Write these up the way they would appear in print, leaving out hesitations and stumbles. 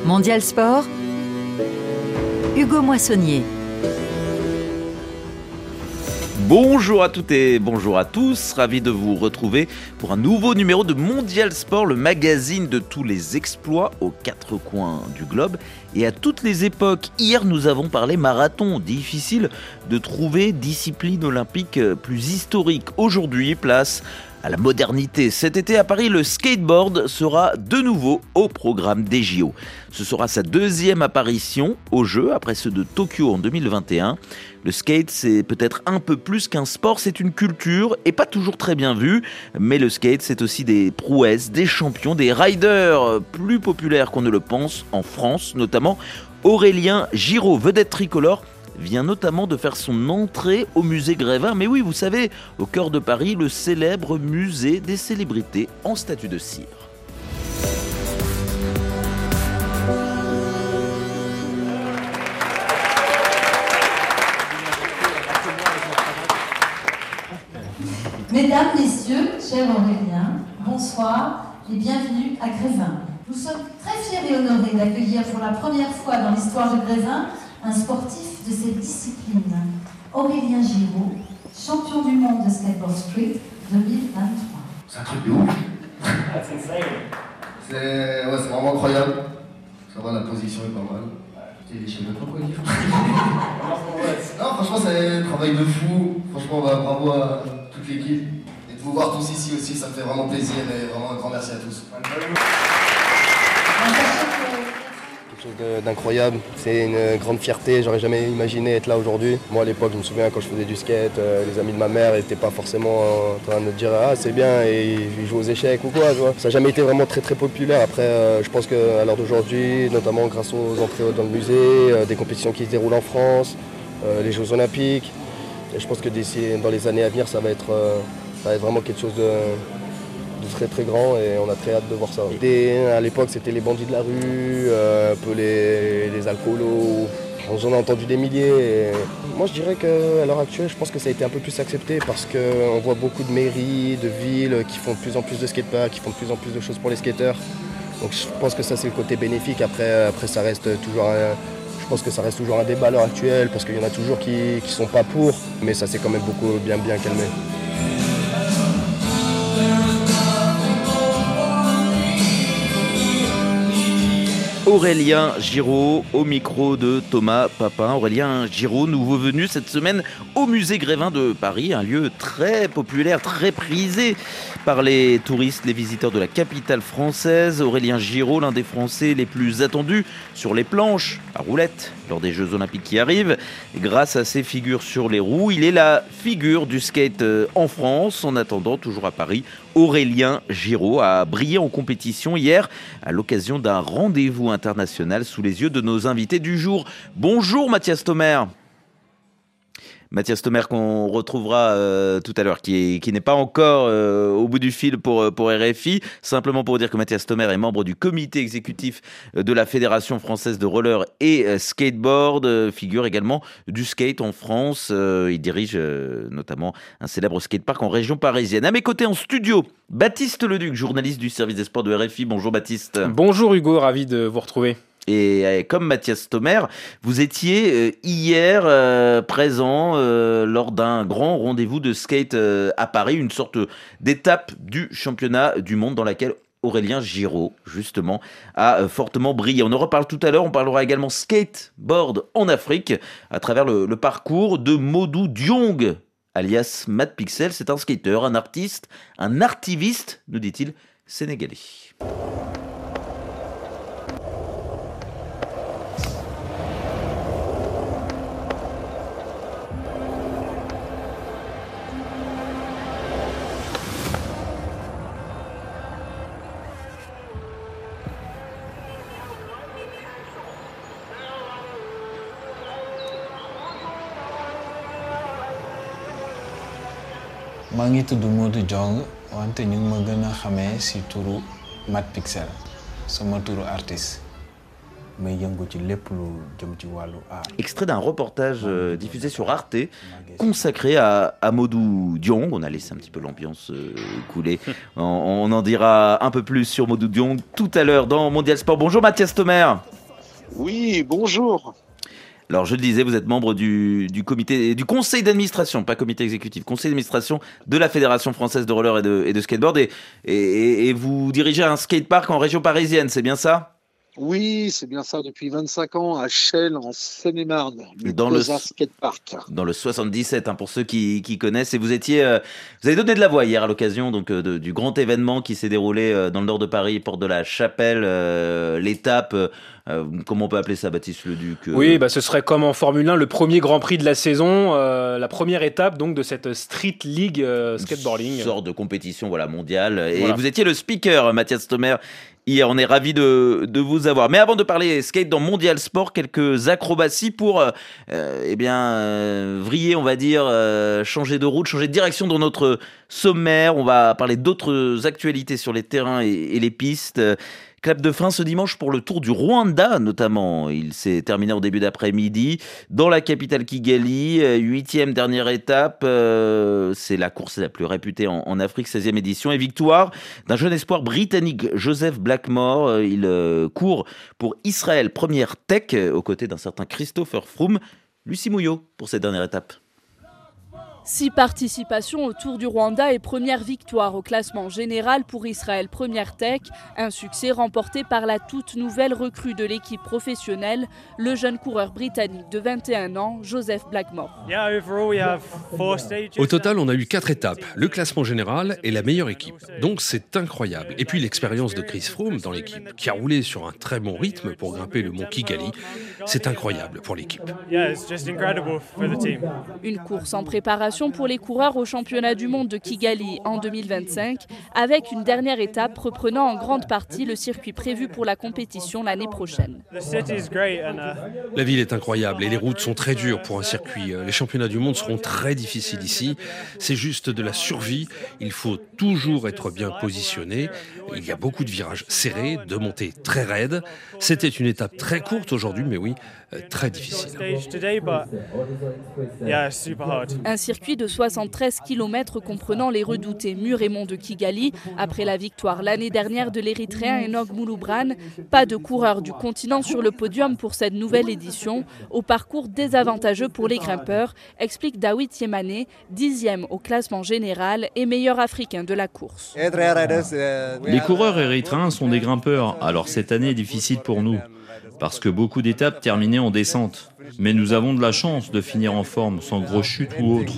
Mondial Sport, Hugo Moissonnier. Bonjour à toutes et bonjour à tous, ravi de vous retrouver pour un nouveau numéro de Mondial Sport, le magazine de tous les exploits aux quatre coins du globe et à toutes les époques. Hier, nous avons parlé marathon, difficile de trouver discipline olympique plus historique. Aujourd'hui, place à la modernité. Cet été à Paris, le skateboard sera de nouveau au programme des JO. Ce sera sa deuxième apparition aux Jeux après ceux de Tokyo en 2021. Le skate, c'est peut-être un peu plus qu'un sport, c'est une culture et pas toujours très bien vue. Mais le skate, c'est aussi des prouesses, des champions, des riders plus populaires qu'on ne le pense en France, notamment Aurélien Giraud, vedette tricolore, vient notamment de faire son entrée au musée Grévin. Mais oui, vous savez, au cœur de Paris, le célèbre musée des célébrités en statue de cire. Mesdames, Messieurs, cher Aurélien, bonsoir et bienvenue à Grévin. Nous sommes très fiers et honorés d'accueillir pour la première fois dans l'histoire de Grévin un sportif de cette discipline, Aurélien Giraud, champion du monde de skateboard street 2023. C'est un truc de ouf. C'est vraiment incroyable. Ça va, la position est pas mal. Je sais même pas quoi dire. Non, franchement, c'est un travail de fou. Franchement, bravo à toute l'équipe. Et de vous voir tous ici aussi, ça me fait vraiment plaisir. Et vraiment un grand merci à tous. Quelque chose d'incroyable, c'est une grande fierté, j'aurais jamais imaginé être là aujourd'hui. Moi à l'époque, je me souviens quand je faisais du skate, les amis de ma mère n'étaient pas forcément en train de me dire « Ah c'est bien » et ils jouent aux échecs ou quoi, tu vois. Ça n'a jamais été vraiment très populaire. Après, je pense qu'à l'heure d'aujourd'hui, notamment grâce aux entrées dans le musée, des compétitions qui se déroulent en France, les Jeux Olympiques, et je pense que dans les années à venir, ça va être vraiment quelque chose de très grand et on a très hâte de voir ça. À l'époque c'était les bandits de la rue, un peu les alcoolos, on en a entendu des milliers. Et moi je dirais qu'à l'heure actuelle je pense que ça a été un peu plus accepté parce qu'on voit beaucoup de mairies, de villes qui font de plus en plus de skateparks, qui font de plus en plus de choses pour les skateurs. Donc je pense que ça c'est le côté bénéfique. Après ça reste toujours je pense que ça reste toujours un débat à l'heure actuelle parce qu'il y en a toujours qui sont pas pour, mais ça s'est quand même beaucoup bien calmé. Aurélien Giraud au micro de Thomas Papin. Aurélien Giraud, nouveau venu cette semaine au musée Grévin de Paris, un lieu très populaire, très prisé par les touristes, les visiteurs de la capitale française. Aurélien Giraud, l'un des Français les plus attendus sur les planches à roulettes lors des Jeux Olympiques qui arrivent. Et grâce à ses figures sur les roues, il est la figure du skate en France. En attendant, toujours à Paris, Aurélien Giraud a brillé en compétition hier à l'occasion d'un rendez-vous international sous les yeux de nos invités du jour. Bonjour Mathias Thomer. Mathias Thomer qu'on retrouvera tout à l'heure, qui n'est pas encore au bout du fil pour RFI. Simplement pour dire que Mathias Thomer est membre du comité exécutif de la Fédération française de roller et skateboard, figure également du skate en France. Il dirige notamment un célèbre skatepark en région parisienne. À mes côtés en studio, Baptiste Leduc, journaliste du service des sports de RFI. Bonjour Baptiste. Bonjour Hugo, ravi de vous retrouver. Et comme Mathias Thomer, vous étiez hier présent lors d'un grand rendez-vous de skate à Paris, une sorte d'étape du championnat du monde dans laquelle Aurélien Giraud, justement, a fortement brillé. On en reparle tout à l'heure, on parlera également skateboard en Afrique à travers le parcours de Modou Diong, alias Matt Pixel. C'est un skateur, un artiste, un artiviste, nous dit-il, sénégalais. maa ngi tudd Modou Diong wante ñu ngi ma gën a xamee ci turu Matt Pixel sama turu artiste may yëngu ci lépp lu jëm ci wàllu art. Extrait d'un reportage diffusé sur Arte consacré à Modou Diong. On a laissé un petit peu l'ambiance couler. On en dira un peu plus sur Modou Diong tout à l'heure dans Mondial Sport. Bonjour Mathias Thomer. Oui, bonjour. Alors je le disais, vous êtes membre du conseil d'administration, pas comité exécutif, conseil d'administration de la Fédération française de roller et de skateboard et vous dirigez un skatepark en région parisienne, c'est bien ça ? Oui, c'est bien ça, depuis 25 ans à Chelles, en Seine-et-Marne, dans le skatepark. Dans le 77, pour ceux qui connaissent. Et vous avez donné de la voix hier à l'occasion du grand événement qui s'est déroulé dans le nord de Paris, porte de la Chapelle, l'étape. Comment on peut appeler ça, Baptiste Leduc Oui, ce serait comme en Formule 1, le premier Grand Prix de la saison, la première étape donc de cette Street League skateboarding. Une sorte de compétition mondiale. Et vous étiez le speaker, Mathias Thomer. Hier, on est ravis de vous avoir. Mais avant de parler skate dans Mondial Sport, quelques acrobaties pour vriller, on va dire, changer de route, changer de direction dans notre sommaire. On va parler d'autres actualités sur les terrains et les pistes. Clap de fin ce dimanche pour le Tour du Rwanda notamment. Il s'est terminé en début d'après-midi dans la capitale Kigali. 8e dernière étape. C'est la course la plus réputée en Afrique, 16e édition. Et victoire d'un jeune espoir britannique, Joseph Blackmore. Il court pour Israël Première Tech aux côtés d'un certain Christopher Froome. Lucie Mouillot pour cette dernière étape. 6 participations au Tour du Rwanda et première victoire au classement général pour Israël Première Tech. Un succès remporté par la toute nouvelle recrue de l'équipe professionnelle, le jeune coureur britannique de 21 ans, Joseph Blackmore. Au total, on a eu 4 étapes, le classement général et la meilleure équipe. Donc c'est incroyable. Et puis l'expérience de Chris Froome dans l'équipe, qui a roulé sur un très bon rythme pour grimper le mont Kigali. C'est incroyable pour l'équipe. Une course en préparation pour les coureurs au championnat du monde de Kigali en 2025, avec une dernière étape reprenant en grande partie le circuit prévu pour la compétition l'année prochaine. La ville est incroyable et les routes sont très dures pour un circuit. Les championnats du monde seront très difficiles ici. C'est juste de la survie. Il faut toujours être bien positionné. Il y a beaucoup de virages serrés, de montées très raides. C'était une étape très courte aujourd'hui, mais oui, très difficile. Un circuit de 73 km comprenant les redoutés murs et monts de Kigali. Après la victoire l'année dernière de l'Érythréen Enoch Mouloubran, pas de coureur du continent sur le podium pour cette nouvelle édition, au parcours désavantageux pour les grimpeurs, explique Dawit Yemane, 10e au classement général et meilleur africain de la course. Les coureurs érythréens sont des grimpeurs, alors cette année est difficile pour nous, parce que beaucoup d'étapes terminaient en descente. Mais nous avons de la chance de finir en forme, sans grosse chute ou autre.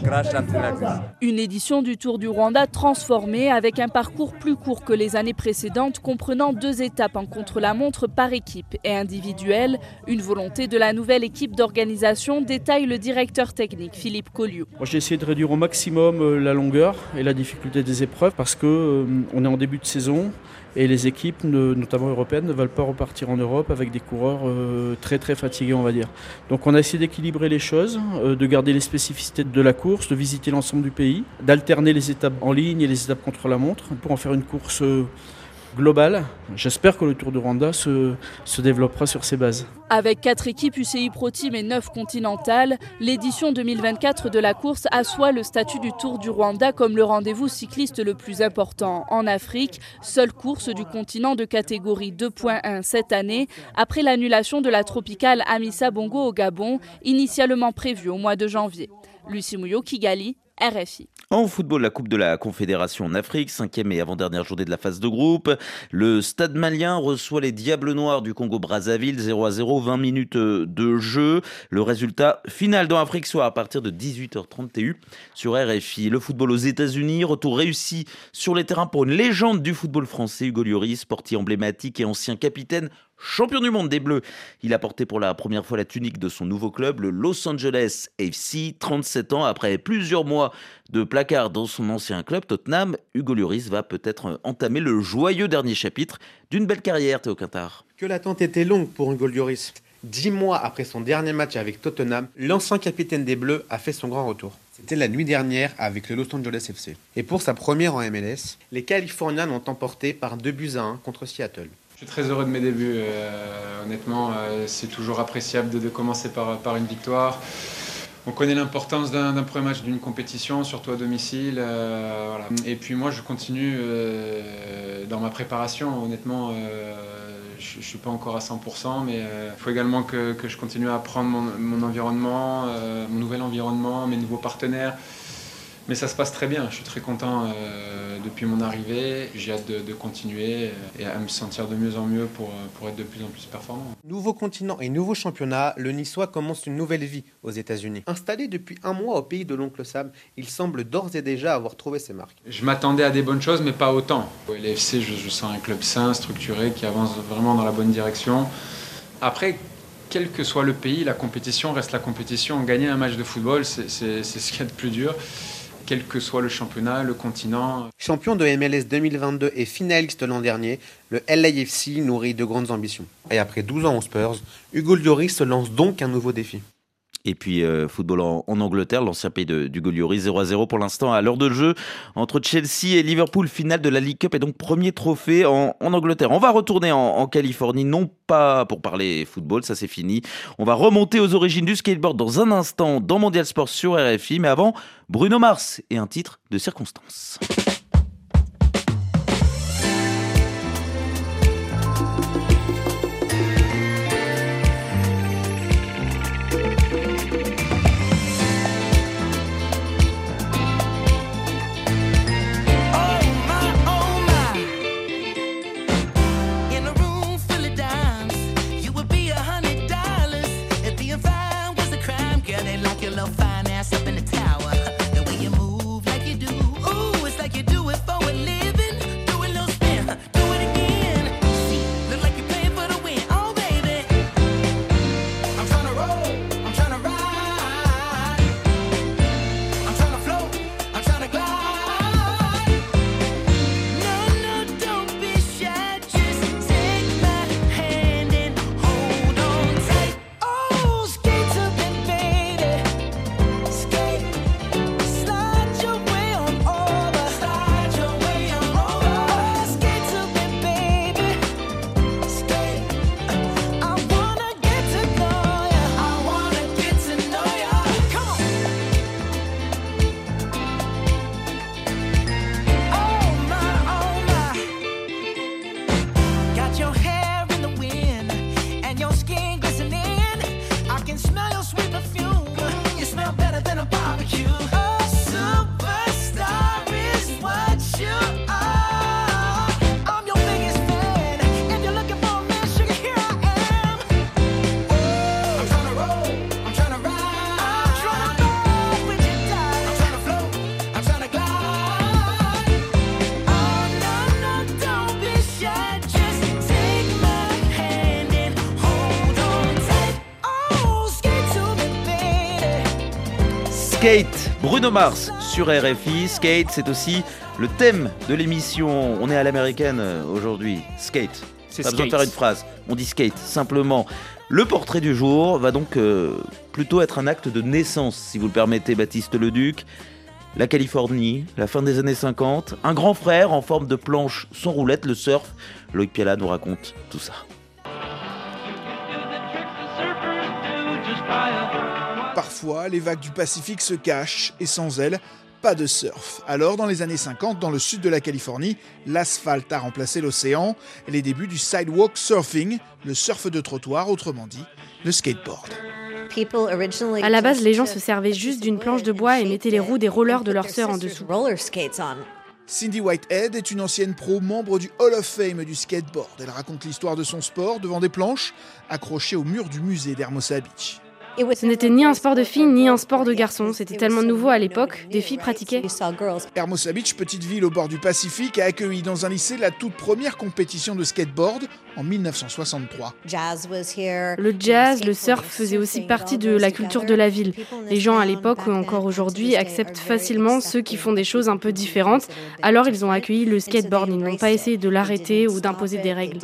Une édition du Tour du Rwanda transformée avec un parcours plus court que les années précédentes, comprenant 2 étapes en contre-la-montre par équipe et individuelle. Une volonté de la nouvelle équipe d'organisation, détaille le directeur technique Philippe Colliou. J'ai essayé de réduire au maximum la longueur et la difficulté des épreuves parce qu'on est en début de saison. Et les équipes, notamment européennes, ne veulent pas repartir en Europe avec des coureurs très très fatigués, on va dire. Donc on a essayé d'équilibrer les choses, de garder les spécificités de la course, de visiter l'ensemble du pays, d'alterner les étapes en ligne et les étapes contre la montre pour en faire une course globale. J'espère que le Tour du Rwanda se développera sur ces bases. Avec 4 équipes UCI Pro Team et 9 continentales, l'édition 2024 de la course assoit le statut du Tour du Rwanda comme le rendez-vous cycliste le plus important en Afrique. Seule course du continent de catégorie 2.1 cette année, après l'annulation de la tropicale Amissa Bongo au Gabon, initialement prévue au mois de janvier. Lucie Mouillot, Kigali, RFI. En football, la Coupe de la Confédération en Afrique, 5e et avant-dernière journée de la phase de groupe. Le Stade Malien reçoit les Diables Noirs du Congo-Brazzaville, 0-0, 20 minutes de jeu. Le résultat final dans Afrique Soir à partir de 18h30 TU sur RFI. Le football aux États-Unis, retour réussi sur les terrains pour une légende du football français, Hugo Lloris, sportif emblématique et ancien capitaine. Champion du monde des Bleus, il a porté pour la première fois la tunique de son nouveau club, le Los Angeles FC, 37 ans. Après plusieurs mois de placard dans son ancien club, Tottenham, Hugo Lloris va peut-être entamer le joyeux dernier chapitre d'une belle carrière, Théo Quintard. Que l'attente était longue pour Hugo Lloris. 10 mois après son dernier match avec Tottenham, l'ancien capitaine des Bleus a fait son grand retour. C'était la nuit dernière avec le Los Angeles FC. Et pour sa première en MLS, les Californiens l'ont emporté par 2-1 contre Seattle. Je suis très heureux de mes débuts. Honnêtement, c'est toujours appréciable de commencer par une victoire. On connaît l'importance d'un premier match d'une compétition, surtout à domicile. Voilà. Et puis moi, je continue dans ma préparation. Honnêtement, je ne suis pas encore à 100%, mais il faut également que je continue à apprendre mon environnement, mon nouvel environnement, mes nouveaux partenaires. Mais ça se passe très bien, je suis très content depuis mon arrivée. J'ai hâte de continuer et à me sentir de mieux en mieux pour être de plus en plus performant. Nouveau continent et nouveau championnat, le Niçois commence une nouvelle vie aux États-Unis. Installé depuis 1 mois au pays de l'oncle Sam, il semble d'ores et déjà avoir trouvé ses marques. Je m'attendais à des bonnes choses, mais pas autant. LAFC, je sens un club sain, structuré, qui avance vraiment dans la bonne direction. Après, quel que soit le pays, la compétition reste la compétition. Gagner un match de football, c'est ce qu'il y a de plus dur. Quel que soit le championnat, le continent. Champion de MLS 2022 et finaliste l'an dernier, le LAFC nourrit de grandes ambitions. Et après 12 ans aux Spurs, Hugo Lloris se lance donc un nouveau défi. Et puis football en Angleterre, l'ancien pays d'Hugo Lloris, 0-0 pour l'instant à l'heure de jeu entre Chelsea et Liverpool, finale de la League Cup et donc premier trophée en Angleterre. On va retourner en Californie, non pas pour parler football, ça c'est fini. On va remonter aux origines du skateboard dans un instant dans Mondial Sport sur RFI, mais avant, Bruno Mars et un titre de circonstance. Skate, Bruno Mars sur RFI. Skate, c'est aussi le thème de l'émission. On est à l'américaine aujourd'hui. Skate. C'est pas besoin de skate. faire une phrase. On dit skate, simplement. Le portrait du jour va donc plutôt être un acte de naissance, si vous le permettez, Baptiste Leduc. La Californie, la fin des années 50. Un grand frère en forme de planche sans roulette, le surf. Loïc Piala nous raconte tout ça. Parfois, les vagues du Pacifique se cachent et sans elles, pas de surf. Alors, dans les années 50, dans le sud de la Californie, l'asphalte a remplacé l'océan et les débuts du sidewalk surfing, le surf de trottoir, autrement dit, le skateboard. À la base, les gens se servaient juste d'une planche de bois et mettaient les roues des rollers de leurs sœurs en dessous. Cindy Whitehead est une ancienne pro, membre du Hall of Fame du skateboard. Elle raconte l'histoire de son sport devant des planches accrochées au mur du musée d'Hermosa Beach. Ce n'était ni un sport de filles, ni un sport de garçons. C'était tellement nouveau à l'époque, des filles pratiquaient. Hermosa Beach, petite ville au bord du Pacifique, a accueilli dans un lycée la toute première compétition de skateboard en 1963. Le jazz, le surf faisaient aussi partie de la culture de la ville. Les gens à l'époque ou encore aujourd'hui acceptent facilement ceux qui font des choses un peu différentes. Alors ils ont accueilli le skateboard, ils n'ont pas essayé de l'arrêter ou d'imposer des règles.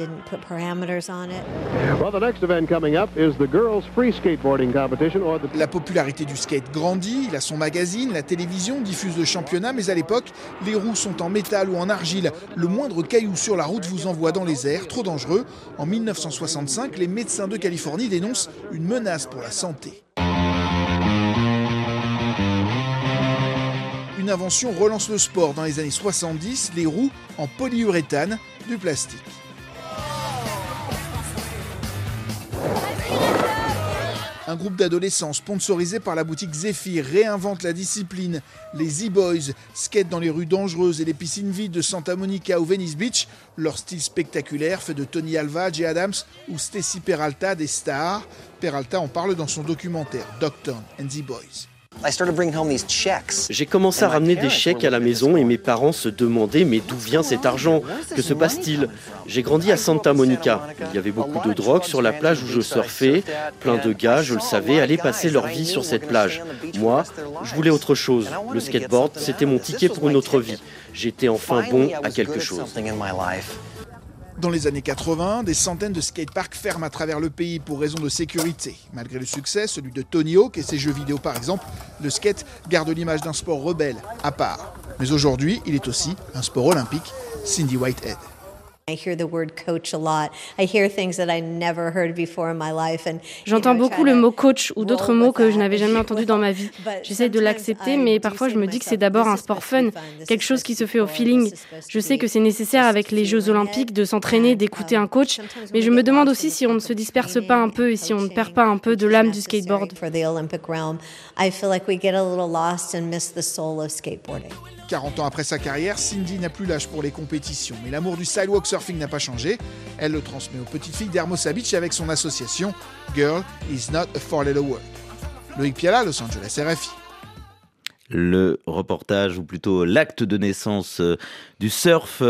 La popularité du skate grandit, il a son magazine, la télévision diffuse le championnat, mais à l'époque, les roues sont en métal ou en argile. Le moindre caillou sur la route vous envoie dans les airs, trop dangereux. En 1965, les médecins de Californie dénoncent une menace pour la santé. Une invention relance le sport. Dans les années 70, les roues en polyuréthane, du plastique. Un groupe d'adolescents sponsorisé par la boutique Zephyr réinvente la discipline. Les Z-Boys skatent dans les rues dangereuses et les piscines vides de Santa Monica ou Venice Beach. Leur style spectaculaire fait de Tony Alva, Jay Adams ou Stacy Peralta des stars. Peralta en parle dans son documentaire Dogtown and the Boys. J'ai commencé à ramener des chèques à la maison et mes parents se demandaient mais d'où vient cet argent? Que se passe-t-il? J'ai grandi à Santa Monica. Il y avait beaucoup de drogue sur la plage où je surfais. Plein de gars, je le savais, allaient passer leur vie sur cette plage. Moi, je voulais autre chose. Le skateboard, c'était mon ticket pour une autre vie. J'étais enfin bon à quelque chose. Dans les années 80, des centaines de skateparks ferment à travers le pays pour raison de sécurité. Malgré le succès, celui de Tony Hawk et ses jeux vidéo par exemple, le skate garde l'image d'un sport rebelle, à part. Mais aujourd'hui, il est aussi un sport olympique. Cindy Whitehead. J'entends beaucoup le mot coach ou d'autres mots que je n'avais jamais entendus dans ma vie. J'essaie de l'accepter, mais parfois je me dis que c'est d'abord un sport fun, quelque chose qui se fait au feeling. Je sais que c'est nécessaire avec les Jeux Olympiques de s'entraîner, d'écouter un coach, mais je me demande aussi si on ne se disperse pas un peu et si on ne perd pas un peu de l'âme du skateboard. 40 ans après sa carrière, Cindy n'a plus l'âge pour les compétitions. Mais l'amour du sidewalk surfing n'a pas changé. Elle le transmet aux petites filles d'Hermosa Beach avec son association Girl is not a four letter word. Loïc Piala, Los Angeles, RFI. Le reportage, ou plutôt l'acte de naissance du surf,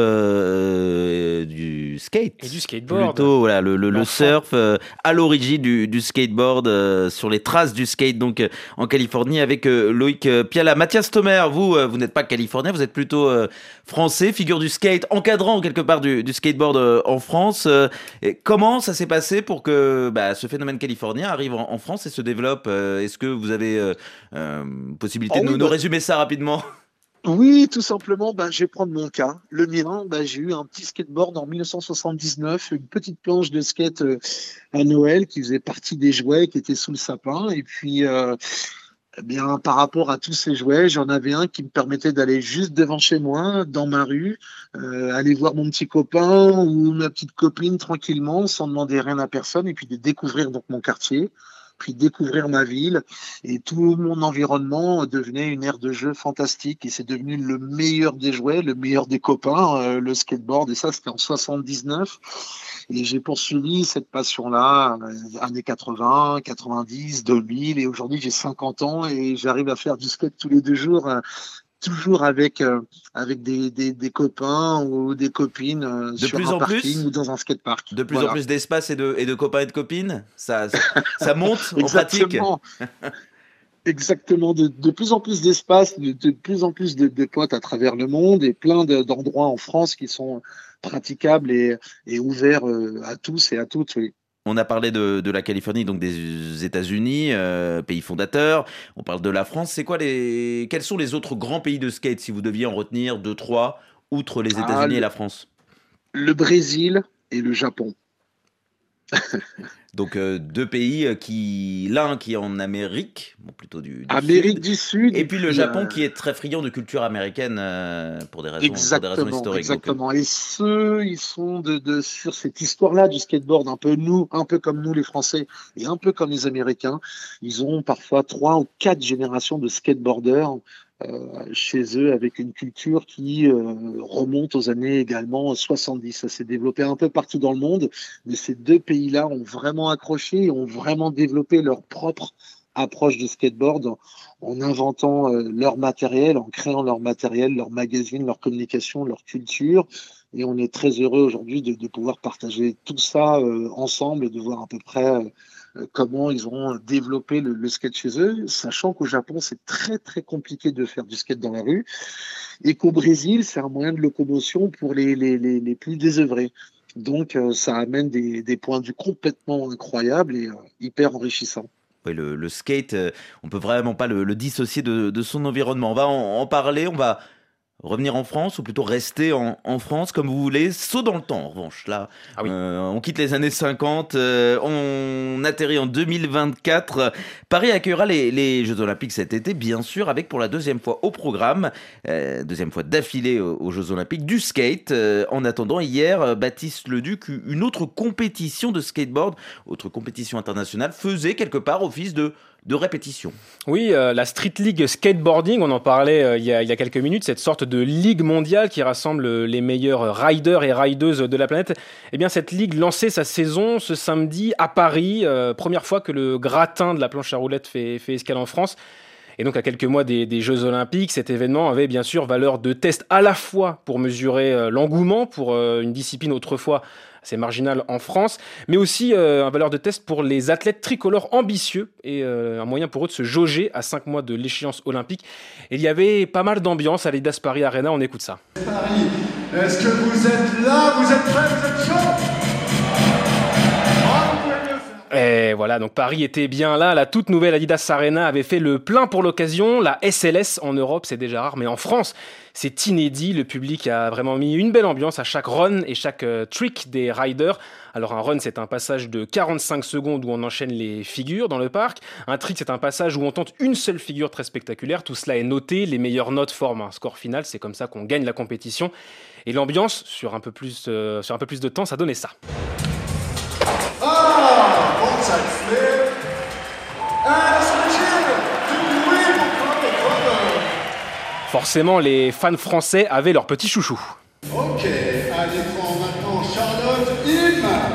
du skate. Et du skateboard. Plutôt, voilà, le surf à l'origine du skateboard, sur les traces du skate, donc en Californie, avec Loïc Piala. Mathias Thomer, vous n'êtes pas californien, vous êtes plutôt français, figure du skate, encadrant quelque part du skateboard en France. Et comment ça s'est passé pour que ce phénomène californien arrive en France et se développe? Est-ce que vous avez possibilité de nous résumer ça rapidement? Oui, tout simplement, je vais prendre mon cas. Le mien, j'ai eu un petit skateboard en 1979, une petite planche de skate à Noël qui faisait partie des jouets qui étaient sous le sapin. Et puis, par rapport à tous ces jouets, j'en avais un qui me permettait d'aller juste devant chez moi, dans ma rue, aller voir mon petit copain ou ma petite copine tranquillement, sans demander rien à personne, et puis de découvrir donc mon quartier, puis découvrir ma ville, et tout mon environnement devenait une aire de jeu fantastique, et c'est devenu le meilleur des jouets, le meilleur des copains, le skateboard, et ça c'était en 79, et j'ai poursuivi cette passion-là, années 80, 90, 2000, et aujourd'hui j'ai 50 ans, et j'arrive à faire du skate tous les 2 jours, toujours avec des copains ou des copines sur un parking ou dans un skatepark. De plus en plus d'espace et de copains et de copines, ça monte en pratique. Exactement, de plus en plus d'espace, de plus en plus de potes à travers le monde, et plein d'endroits en France qui sont praticables et ouverts à tous et à toutes. Oui. On a parlé de la Californie, donc des États-Unis, pays fondateur. On parle de la France. Quels sont les autres grands pays de skate, si vous deviez en retenir 2, 3, outre les États-Unis et la France? Le Brésil et le Japon. Donc 2 pays l'un qui est en Amérique, plutôt du Amérique du Sud, et puis le Japon qui est très friand de culture américaine pour des raisons historiques. Exactement. Et ils sont sur cette histoire-là du skateboard, un peu comme nous les Français et un peu comme les Américains. Ils ont parfois 3 ou 4 générations de skateboarders chez eux, avec une culture qui remonte aux années également 70. Ça s'est développé un peu partout dans le monde, mais ces 2 pays-là ont vraiment accroché et ont vraiment développé leur propre approche du skateboard en inventant leur matériel, en créant leur matériel, leur magazine, leur communication, leur culture. Et on est très heureux aujourd'hui de pouvoir partager tout ça ensemble et de voir à peu près comment ils ont développé le skate chez eux, sachant qu'au Japon, c'est très très compliqué de faire du skate dans la rue, et qu'au Brésil, c'est un moyen de locomotion pour les plus désœuvrés. Donc ça amène des points de vue complètement incroyables et hyper enrichissants. Oui, le skate, on peut vraiment pas le dissocier de son environnement. On va en parler, on va revenir en France ou plutôt rester en France comme vous voulez. Saut dans le temps en revanche. Là, on quitte les années 50, on atterrit en 2024. Paris accueillera les Jeux Olympiques cet été, bien sûr, avec pour la deuxième fois au programme, deuxième fois d'affilée aux Jeux Olympiques, du skate. En attendant, hier, Baptiste Leduc, une autre compétition de skateboard, autre compétition internationale, faisait quelque part office de répétition. Oui, la Street League Skateboarding, on en parlait il y a quelques minutes, cette sorte de ligue mondiale qui rassemble les meilleurs riders et rideuses de la planète. Eh bien, cette ligue lançait sa saison ce samedi à Paris, première fois que le gratin de la planche à roulettes fait escale en France. Et donc, à quelques mois des Jeux Olympiques, cet événement avait bien sûr valeur de test à la fois pour mesurer l'engouement pour une discipline autrefois assez marginale en France, mais aussi un valeur de test pour les athlètes tricolores ambitieux et un moyen pour eux de se jauger à 5 mois de l'échéance olympique. Et il y avait pas mal d'ambiance à l'Adidas Paris Arena, on écoute ça. Paris, est-ce que vous êtes là? Vous êtes prêts? Vous êtes chauds? Et voilà, donc Paris était bien là, la toute nouvelle Adidas Arena avait fait le plein pour l'occasion, la SLS en Europe c'est déjà rare, mais en France c'est inédit, le public a vraiment mis une belle ambiance à chaque run et chaque trick des riders. Alors un run c'est un passage de 45 secondes où on enchaîne les figures dans le parc, un trick c'est un passage où on tente une seule figure très spectaculaire, tout cela est noté, les meilleures notes forment un score final, c'est comme ça qu'on gagne la compétition. Et l'ambiance, sur un peu plus de temps, ça donnait ça. Side flip, and a switch in. Forcément, les fans français avaient leur petit chouchou. Ok, à l'écran maintenant, Charlotte Hinman.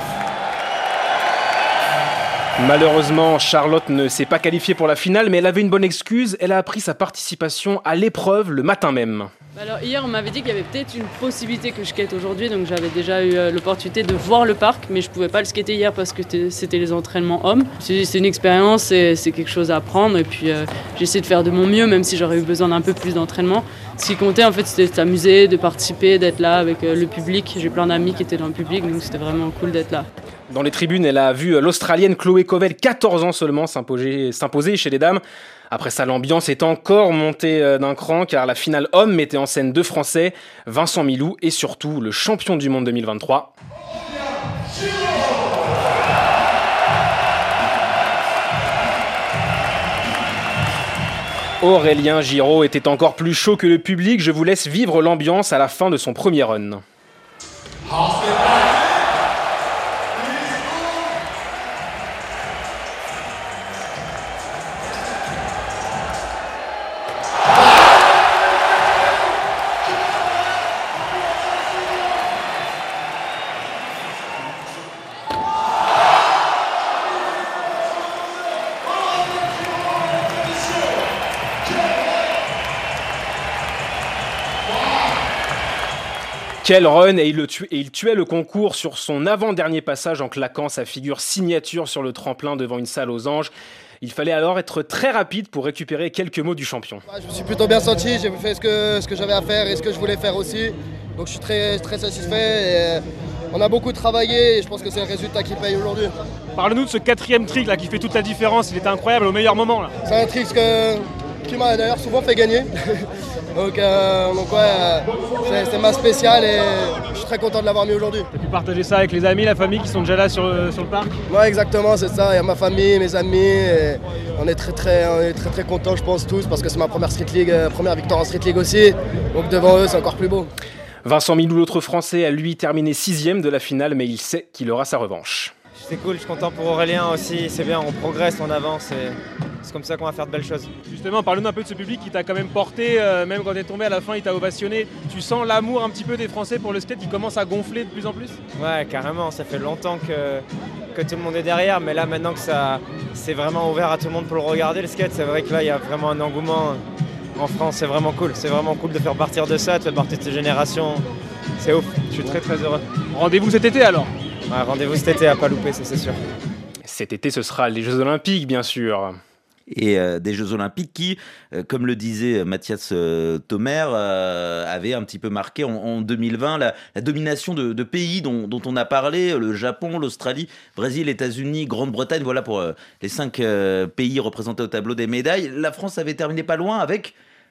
Malheureusement, Charlotte ne s'est pas qualifiée pour la finale, mais elle avait une bonne excuse. Elle a appris sa participation à l'épreuve le matin même. Alors hier, on m'avait dit qu'il y avait peut-être une possibilité que je skate aujourd'hui, donc j'avais déjà eu l'opportunité de voir le parc, mais je pouvais pas le skater hier parce que c'était les entraînements hommes. C'est une expérience, c'est quelque chose à apprendre, et puis j'ai essayé de faire de mon mieux, même si j'aurais eu besoin d'un peu plus d'entraînement. Ce qui comptait, en fait, c'était de s'amuser, de participer, d'être là avec le public. J'ai plein d'amis qui étaient dans le public, donc c'était vraiment cool d'être là. Dans les tribunes, elle a vu l'Australienne Chloé Covell, 14 ans seulement, s'imposer chez les dames. Après ça, l'ambiance est encore montée d'un cran, car la finale homme mettait en scène deux Français, Vincent Milou et surtout le champion du monde 2023. Aurélien Giraud était encore plus chaud que le public. Je vous laisse vivre l'ambiance à la fin de son premier run. Quel run, et il tuait le concours sur son avant-dernier passage en claquant sa figure signature sur le tremplin devant une salle aux anges. Il fallait alors être très rapide pour récupérer quelques mots du champion. Je me suis plutôt bien senti, j'ai fait ce que j'avais à faire et ce que je voulais faire aussi. Donc je suis très, très satisfait. Et on a beaucoup travaillé et je pense que c'est le résultat qui paye aujourd'hui. Parle-nous de ce quatrième trick là, qui fait toute la différence, il était incroyable au meilleur moment. Là. C'est un trick qui m'a d'ailleurs souvent fait gagner. Donc ouais, c'est ma spéciale et je suis très content de l'avoir mis aujourd'hui. Tu as pu partager ça avec les amis, la famille qui sont déjà là sur le parc? Ouais, exactement, c'est ça. Il y a ma famille, mes amis. Et on est très contents, je pense, tous, parce que c'est ma première Street League, première victoire en Street League aussi. Donc devant eux, c'est encore plus beau. Vincent Milou, l'autre Français, a lui terminé 6e de la finale, mais il sait qu'il aura sa revanche. C'est cool, je suis content pour Aurélien aussi, c'est bien, on progresse, on avance et c'est comme ça qu'on va faire de belles choses. Justement, parle-nous un peu de ce public qui t'a quand même porté, même quand t'es tombé à la fin, il t'a ovationné. Tu sens l'amour un petit peu des Français pour le skate qui commence à gonfler de plus en plus? Ouais, carrément, ça fait longtemps que tout le monde est derrière, mais là maintenant que c'est vraiment ouvert à tout le monde pour le regarder, le skate, c'est vrai que là il y a vraiment un engouement en France, c'est vraiment cool de faire partir de ça, de faire partie de cette génération, c'est ouf, je suis très très heureux. Rendez-vous cet été alors? Ouais, rendez-vous cet été à pas louper, ça c'est sûr. Cet été, ce sera les Jeux Olympiques, bien sûr. Et des Jeux Olympiques qui, comme le disait Mathias Thomer, avaient un petit peu marqué en 2020 la domination de pays dont on a parlé, le Japon, l'Australie, Brésil, États-Unis, Grande-Bretagne, voilà pour les 5 pays représentés au tableau des médailles. La France avait terminé pas loin avec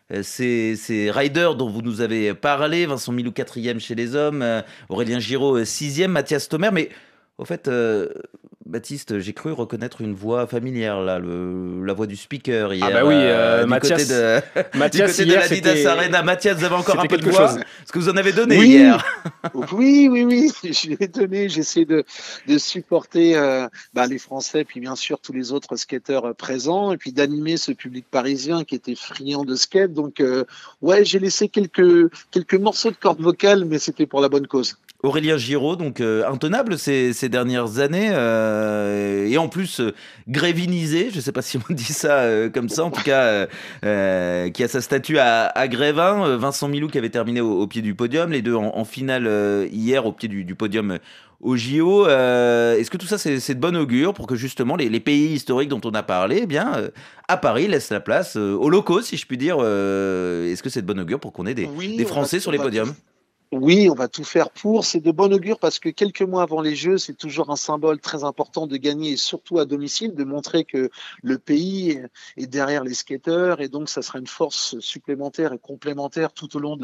ces riders dont vous nous avez parlé, Vincent Milou 4e chez les hommes, Aurélien Giraud 6e, Mathias Tomer, mais au fait, Baptiste, j'ai cru reconnaître une voix familière, là, la voix du speaker hier. Ah bah oui, Mathias, du côté de l'Adidas Arena. Mathias, vous avez encore un peu de voix, parce que vous en avez donné hier. Oui, je l'ai donné. J'essaie de supporter les Français, puis bien sûr tous les autres skateurs présents, et puis d'animer ce public parisien qui était friand de skate. Donc, j'ai laissé quelques morceaux de cordes vocales, mais c'était pour la bonne cause. Aurélien Giraud, donc intenable ces dernières années, et en plus grévinisé, je ne sais pas si on dit ça comme ça, en tout cas, qui a sa statue à Grévin. Vincent Milou qui avait terminé au pied du podium, les deux en finale hier au pied du podium au JO. Est-ce que tout ça c'est de bon augure pour que justement les pays historiques dont on a parlé, à Paris laissent la place aux locaux, si je puis dire. Est-ce que c'est de bon augure pour qu'on ait des Français sur les podiums? Oui, on va tout faire pour. C'est de bon augure parce que quelques mois avant les Jeux, c'est toujours un symbole très important de gagner, et surtout à domicile, de montrer que le pays est derrière les skateurs, et donc ça sera une force supplémentaire et complémentaire tout au long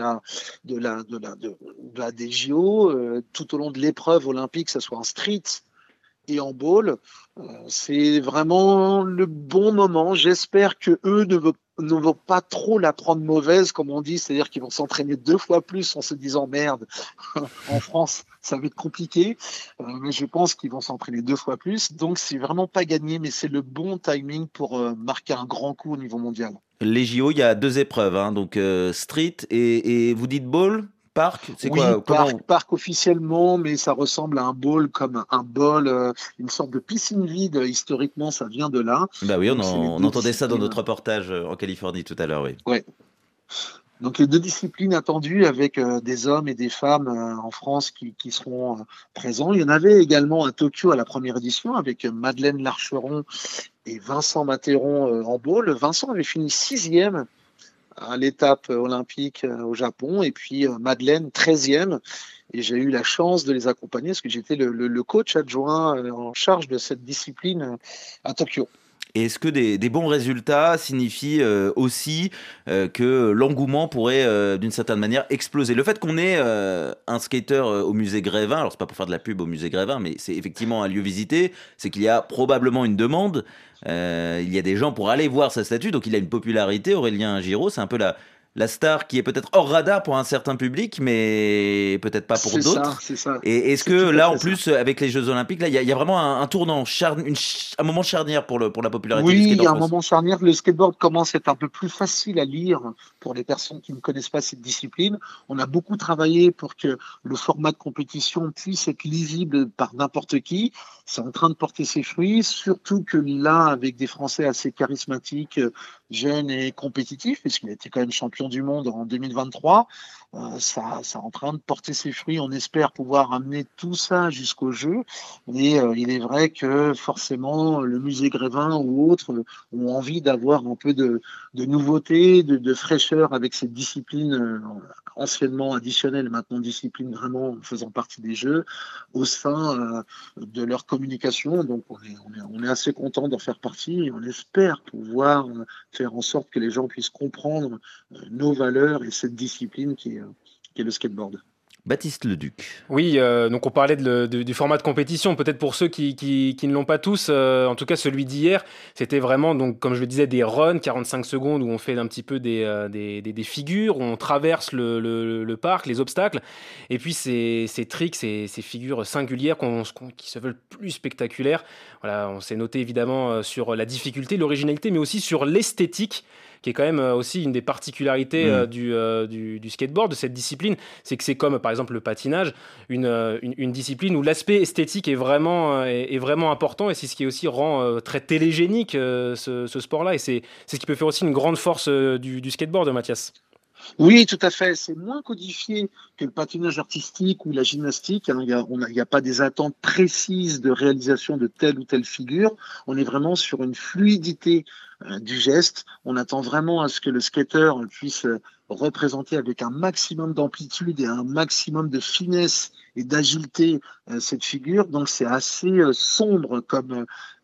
des JO, tout au long de l'épreuve olympique, que ce soit en street et en ball. C'est vraiment le bon moment. J'espère que eux ne vont pas trop la prendre mauvaise, comme on dit, c'est-à-dire qu'ils vont s'entraîner 2 fois plus en se disant merde, en France ça va être compliqué, mais je pense qu'ils vont s'entraîner 2 fois plus, donc c'est vraiment pas gagné, mais c'est le bon timing pour marquer un grand coup au niveau mondial. Les JO, il y a 2 épreuves, donc street et vous dites ball? Parc, c'est quoi? Parc officiellement, mais ça ressemble à un bowl, comme un bowl, une sorte de piscine vide. Historiquement, ça vient de là. Bah oui, on entendait ça dans notre reportage en Californie tout à l'heure, oui. Ouais. Donc les 2 disciplines attendues avec des hommes et des femmes en France qui seront présents. Il y en avait également à Tokyo à la première édition avec Madeleine Larcheron et Vincent Matheron en bowl. Vincent avait fini 6e à l'étape olympique au Japon, et puis Madeleine 13e, et j'ai eu la chance de les accompagner parce que j'étais le coach adjoint en charge de cette discipline à Tokyo. Et est-ce que des bons résultats signifient aussi que l'engouement pourrait d'une certaine manière exploser? Le fait qu'on ait un skater au musée Grévin, alors c'est pas pour faire de la pub au musée Grévin, mais c'est effectivement un lieu visité, c'est qu'il y a probablement une demande. Il y a des gens pour aller voir sa statue, donc il a une popularité. Aurélien Giraud, c'est un peu la star qui est peut-être hors radar pour un certain public, mais peut-être pas pour d'autres. C'est ça. Et est-ce que là, en plus, avec les Jeux Olympiques, là, il y a vraiment un tournant, un moment charnière pour la popularité du skate en France? Oui, il y a un moment charnière. Le skateboard commence à être un peu plus facile à lire pour les personnes qui ne connaissent pas cette discipline. On a beaucoup travaillé pour que le format de compétition puisse être lisible par n'importe qui. C'est en train de porter ses fruits, surtout que là, avec des Français assez charismatiques, jeunes et compétitifs, puisqu'il a été quand même champion du monde en 2023, ça est en train de porter ses fruits. On espère pouvoir amener tout ça jusqu'au jeu. Et il est vrai que forcément, le musée Grévin ou autres ont envie d'avoir un peu de nouveauté, de fraîcheur avec cette discipline anciennement additionnelle, maintenant discipline vraiment faisant partie des Jeux, au sein de leur communication. Donc on est assez content d'en faire partie, et on espère pouvoir faire en sorte que les gens puissent comprendre nos valeurs et cette discipline qui est le skateboard. Baptiste Leduc. Oui, donc on parlait du format de compétition, peut-être pour ceux qui ne l'ont pas tous, en tout cas celui d'hier, c'était vraiment, donc, comme je le disais, des runs, 45 secondes où on fait un petit peu des figures, où on traverse le parc, les obstacles, et puis ces tricks, ces figures singulières qui se veulent plus spectaculaires. Voilà, on s'est noté évidemment sur la difficulté, l'originalité, mais aussi sur l'esthétique, qui est quand même aussi une des particularités du skateboard, de cette discipline. C'est que c'est comme, par exemple, le patinage, une discipline où l'aspect esthétique est vraiment important, et c'est ce qui aussi rend très télégénique ce sport-là, et c'est ce qui peut faire aussi une grande force du skateboard, Mathias. Oui, tout à fait. C'est moins codifié que le patinage artistique ou la gymnastique. Il n'y a pas des attentes précises de réalisation de telle ou telle figure. On est vraiment sur une fluidité du geste. On attend vraiment à ce que le skater puisse représenter avec un maximum d'amplitude et un maximum de finesse et d'agilité cette figure. Donc c'est assez sombre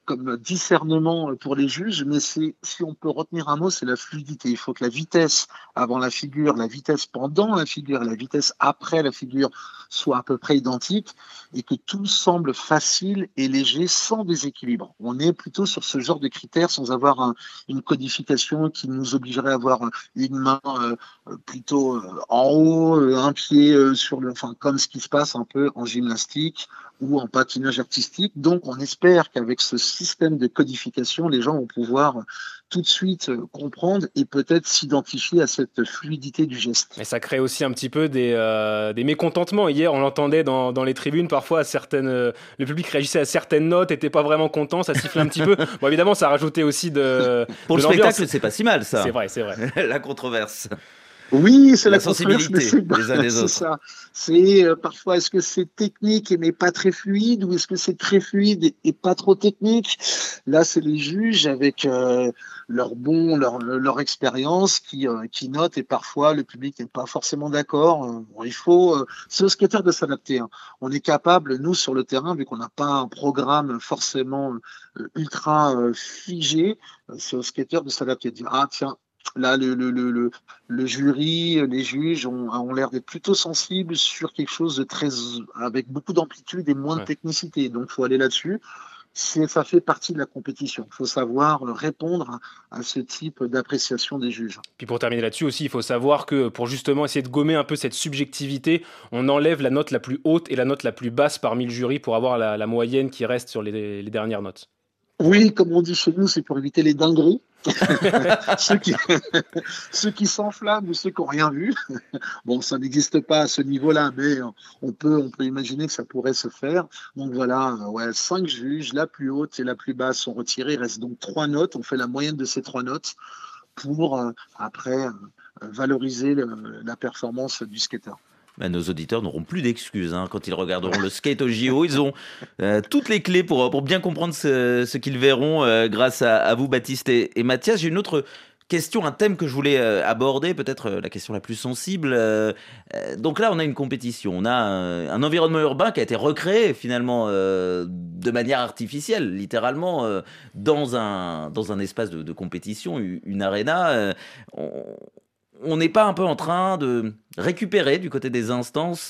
comme discernement pour les juges, mais si on peut retenir un mot, c'est la fluidité. Il faut que la vitesse avant la figure, la vitesse pendant la figure et la vitesse après la figure soient à peu près identiques et que tout semble facile et léger sans déséquilibre. On est plutôt sur ce genre de critères sans avoir une codification qui nous obligerait à avoir une main plutôt en haut, un pied comme ce qui se passe un peu en gymnastique ou en patinage artistique. Donc on espère qu'avec ce système de codification, les gens vont pouvoir tout de suite comprendre et peut-être s'identifier à cette fluidité du geste. Et ça crée aussi un petit peu des mécontentements. Hier, on l'entendait dans les tribunes, parfois le public réagissait à certaines notes, n'était pas vraiment content, ça sifflait un petit peu. Bon, évidemment, ça rajoutait aussi Pour le spectacle, c'est pas si mal, ça. C'est vrai, c'est vrai. La controverse. Oui, c'est la sensibilité des uns des autres. C'est ça. C'est parfois, est-ce que c'est technique mais pas très fluide, ou est-ce que c'est très fluide et pas trop technique? Là, c'est les juges avec leur expérience qui notent, et parfois le public n'est pas forcément d'accord. C'est au skateur de s'adapter. Hein. On est capable, nous sur le terrain, vu qu'on n'a pas un programme forcément ultra figé, c'est au skateur de s'adapter, de dire ah tiens. Là, le jury, les juges ont l'air d'être plutôt sensibles sur quelque chose avec beaucoup d'amplitude et moins de technicité. Donc, il faut aller là-dessus. Ça fait partie de la compétition. Il faut savoir répondre à ce type d'appréciation des juges. Puis pour terminer là-dessus aussi, il faut savoir que pour justement essayer de gommer un peu cette subjectivité, on enlève la note la plus haute et la note la plus basse parmi le jury pour avoir la moyenne qui reste sur les dernières notes. Oui, comme on dit chez nous, c'est pour éviter les dingueries. ceux qui s'enflamment ou ceux qui n'ont rien vu. Bon, ça n'existe pas à ce niveau-là, mais on peut imaginer que ça pourrait se faire. Donc voilà, 5 juges, la plus haute et la plus basse sont retirés. Il reste donc 3 notes. On fait la moyenne de ces 3 notes pour après valoriser la performance du skater. Nos auditeurs n'auront plus d'excuses quand ils regarderont le skate au JO. Ils ont toutes les clés pour bien comprendre ce qu'ils verront grâce à vous, Baptiste et Mathias. J'ai une autre question, un thème que je voulais aborder, peut-être la question la plus sensible. Donc là, on a une compétition, on a un environnement urbain qui a été recréé finalement de manière artificielle, littéralement, dans un espace de compétition, une arena. On n'est pas un peu en train de récupérer du côté des instances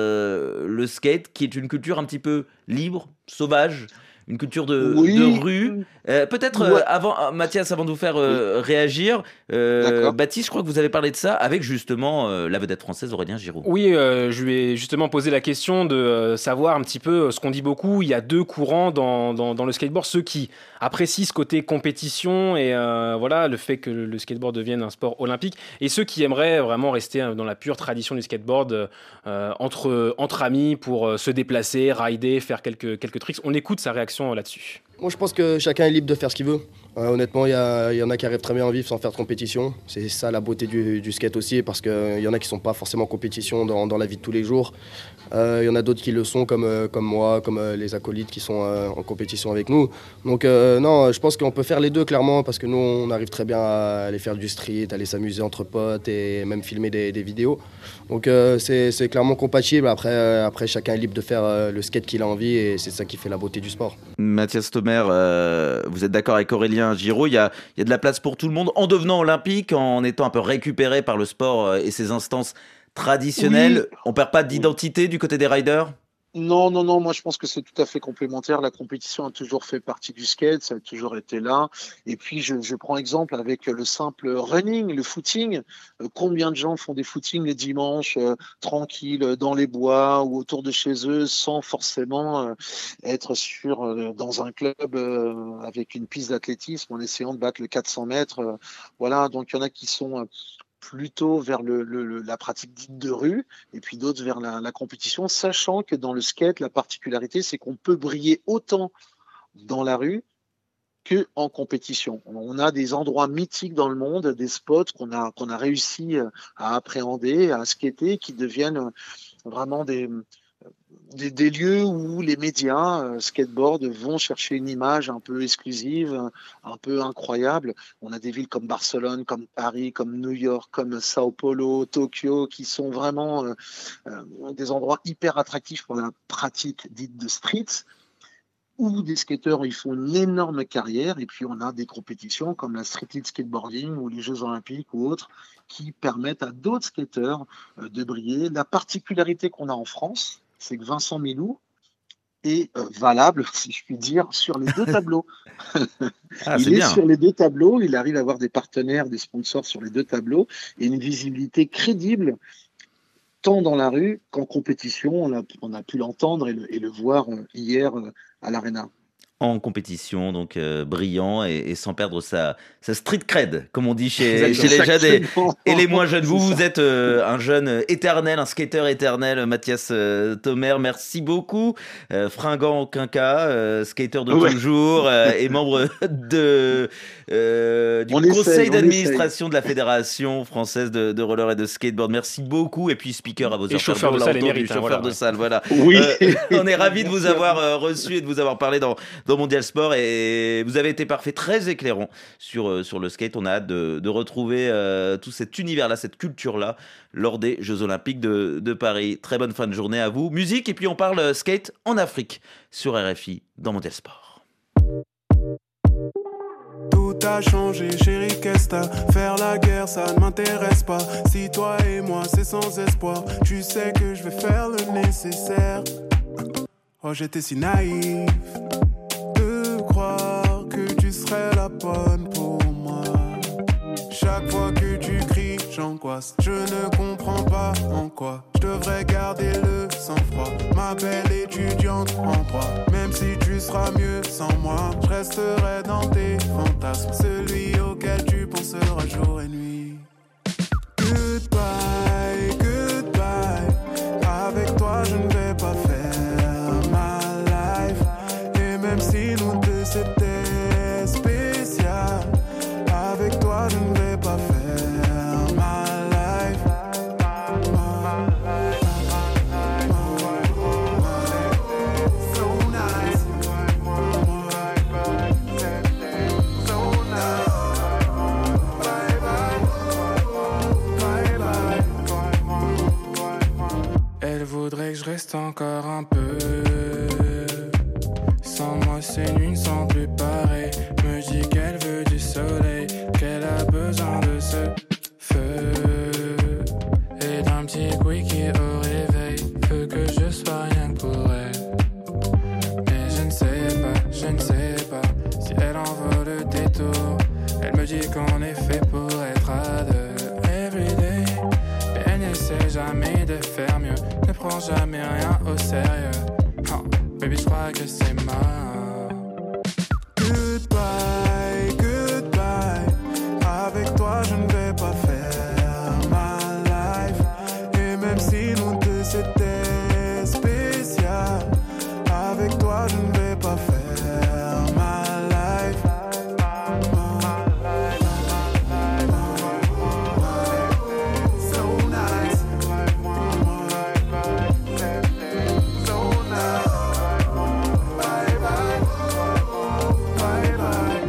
le skate, qui est une culture un petit peu libre, sauvage, une culture de rue. Peut-être avant, Mathias, avant de vous faire réagir, Baptiste, je crois que vous avez parlé de ça avec justement la vedette française Aurélien Giraud. Oui, je lui ai justement posé la question de savoir un petit peu ce qu'on dit beaucoup. Il y a 2 courants dans le skateboard, ceux qui apprécient ce côté compétition et le fait que le skateboard devienne un sport olympique, et ceux qui aimeraient vraiment rester dans la pure tradition du skateboard entre amis pour se déplacer, rider, faire quelques tricks. On écoute sa réaction là-dessus. Moi, je pense que chacun est libre de faire ce qu'il veut. Honnêtement, il y en a qui arrivent très bien à vivre sans faire de compétition. C'est ça la beauté du skate aussi, parce qu'il y en a qui ne sont pas forcément en compétition dans la vie de tous les jours. Il y en a d'autres qui le sont, comme moi, comme les acolytes qui sont en compétition avec nous. Donc non, je pense qu'on peut faire les deux, clairement, parce que nous, on arrive très bien à aller faire du street, aller s'amuser entre potes et même filmer des vidéos. Donc c'est clairement compatible. Après, chacun est libre de faire le skate qu'il a envie, et c'est ça qui fait la beauté du sport. Mathias Thomer, vous êtes d'accord avec Aurélien Giraud, il y a de la place pour tout le monde en devenant olympique, en étant un peu récupéré par le sport et ses instances traditionnelles. Oui. On perd pas d'identité du côté des riders? Non, moi je pense que c'est tout à fait complémentaire. La compétition a toujours fait partie du skate, ça a toujours été là. Et puis je prends exemple avec le simple running, le footing. Combien de gens font des footings les dimanches, tranquilles, dans les bois ou autour de chez eux, sans forcément être dans un club avec une piste d'athlétisme en essayant de battre le 400 mètres. Voilà, donc il y en a qui sont plutôt vers la pratique dite de rue, et puis d'autres vers la compétition, sachant que dans le skate, la particularité, c'est qu'on peut briller autant dans la rue qu'en compétition. On a des endroits mythiques dans le monde, des spots qu'on a réussi à appréhender, à skater, qui deviennent vraiment des lieux où les médias skateboard vont chercher une image un peu exclusive, un peu incroyable. On a des villes comme Barcelone, comme Paris, comme New York, comme Sao Paulo, Tokyo, qui sont vraiment des endroits hyper attractifs pour la pratique dite de street, où des skateurs ils font une énorme carrière, et puis on a des compétitions comme la Street League Skateboarding ou les Jeux Olympiques ou autres qui permettent à d'autres skateurs de briller. La particularité qu'on a en France, c'est que Vincent Milou est valable, si je puis dire, sur les deux tableaux. Il est sur les deux tableaux, il arrive à avoir des partenaires, des sponsors sur les deux tableaux, et une visibilité crédible, tant dans la rue qu'en compétition. On a pu l'entendre et le voir hier à l'Arena. En compétition, donc brillant et sans perdre sa street cred, comme on dit chez les jeunes et les moins jeunes. Vous êtes un jeune éternel, un skater éternel, Mathias Tomer. Merci beaucoup. Fringant quinca, skater de toujours et membre du conseil d'administration de la Fédération française de roller et de skateboard. Merci beaucoup. Et puis speaker à vos heures. Et chauffeur de salle émérite. Chauffeur de salle, voilà. Oui. On est ravis de vous avoir reçu et de vous avoir parlé dans Mondial Sport, et vous avez été parfait, très éclairant sur le skate. On a hâte de retrouver tout cet univers-là, cette culture-là lors des Jeux Olympiques de Paris. Très bonne fin de journée à vous. Musique, et puis on parle skate en Afrique sur RFI dans Mondial Sport. Tout a changé, chérie, qu'est-ce que t'as? Faire la guerre, ça ne m'intéresse pas. Si toi et moi, c'est sans espoir, tu sais que je vais faire le nécessaire. Oh, j'étais si naïf de croire que tu serais la bonne pour moi. Chaque fois que tu cries, j'angoisse. Je ne comprends pas en quoi je devrais garder le sang-froid. Ma belle étudiante en droit, même si tu seras mieux sans moi, je resterai dans tes fantasmes, celui auquel tu penseras jour et nuit. Goodbye, goodbye. Avec toi je ne vais pas faire ma life. Et même si nous deux c'était spécial, avec toi je ne vais pas faire ma life. So nice. So nice. Bye bye. Elle voudrait que je reste encore un peu. Sans moi ces nuits ne sont plus pareilles. Me dit qu'elle veut du soleil, qu'elle a besoin de ce feu et d'un petit quickie au réveil. Veut que je sois rien que pour elle. Mais je ne sais pas si elle en vaut le détour. Elle me dit qu'on est fait pour être à deux everyday. Mais elle n'essaie jamais de faire mieux, ne prend jamais rien au sérieux. Oh, baby, je crois que c'est mort. Goodbye, goodbye. Avec toi je ne vais pas faire ma life. Et même si nous deux c'était spécial, avec toi je ne vais pas faire ma life. So nice. So nice. Bye bye. Bye bye.